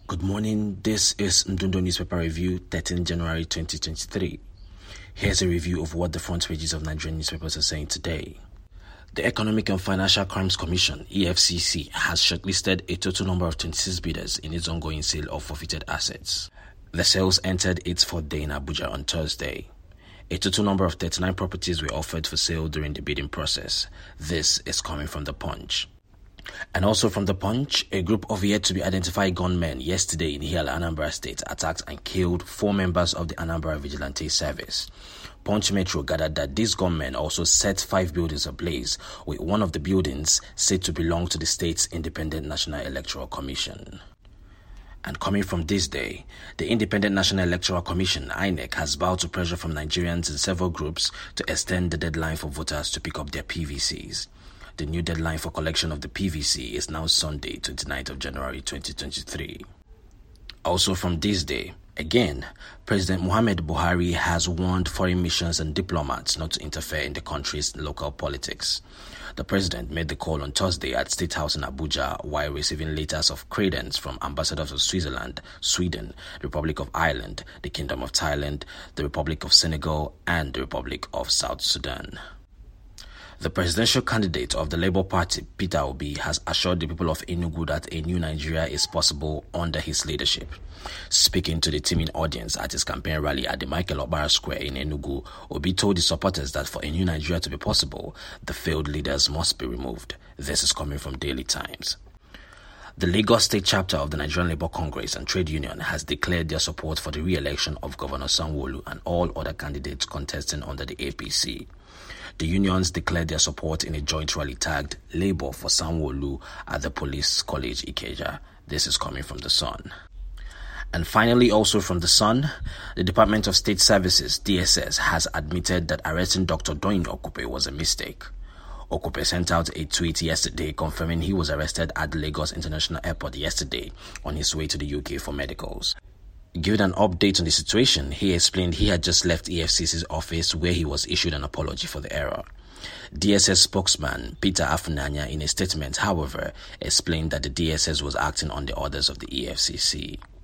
Good morning, this is Mdundo Newspaper Review, 13 January 2023. Here's a review of what the front pages of Nigerian newspapers are saying today. The Economic and Financial Crimes Commission, EFCC, has shortlisted a total number of 26 bidders in its ongoing sale of forfeited assets. The sales entered its fourth day in Abuja on Thursday. A total number of 39 properties were offered for sale during the bidding process. This is coming from The Punch. And also from The Punch, a group of yet-to-be-identified gunmen yesterday in Ihiala, Anambra State, attacked and killed 4 members of the Anambra Vigilante Service. Punch Metro gathered that these gunmen also set 5 buildings ablaze, with one of the buildings said to belong to the state's Independent National Electoral Commission. And coming from this day, the Independent National Electoral Commission, INEC, has vowed to pressure from Nigerians in several groups to extend the deadline for voters to pick up their PVCs. The new deadline for collection of the PVC is now Sunday, 29th of January 2023. Also from this day, again, President Muhammad Buhari has warned foreign missions and diplomats not to interfere in the country's local politics. The president made the call on Thursday at State House in Abuja while receiving letters of credence from ambassadors of Switzerland, Sweden, the Republic of Ireland, the Kingdom of Thailand, the Republic of Senegal, and the Republic of South Sudan. The presidential candidate of the Labour Party, Peter Obi, has assured the people of Enugu that a new Nigeria is possible under his leadership. Speaking to the teeming audience at his campaign rally at the Michael Okpara Square in Enugu, Obi told his supporters that for a new Nigeria to be possible, the failed leaders must be removed. This is coming from Daily Times. The Lagos State chapter of the Nigerian Labour Congress and Trade Union has declared their support for the re-election of Governor Sanwo-Olu and all other candidates contesting under the APC. The unions declared their support in a joint rally tagged Labour for Sanwo-Olu at the Police College Ikeja. This is coming from The Sun. And finally, also from The Sun, the Department of State Services, DSS, has admitted that arresting Dr. Doyin Okupe was a mistake. Okupe sent out a tweet yesterday confirming he was arrested at the Lagos International Airport yesterday on his way to the UK for medicals. Giving an update on the situation, he explained he had just left EFCC's office where he was issued an apology for the error. DSS spokesman Peter Afunanya, in a statement, however, explained that the DSS was acting on the orders of the EFCC.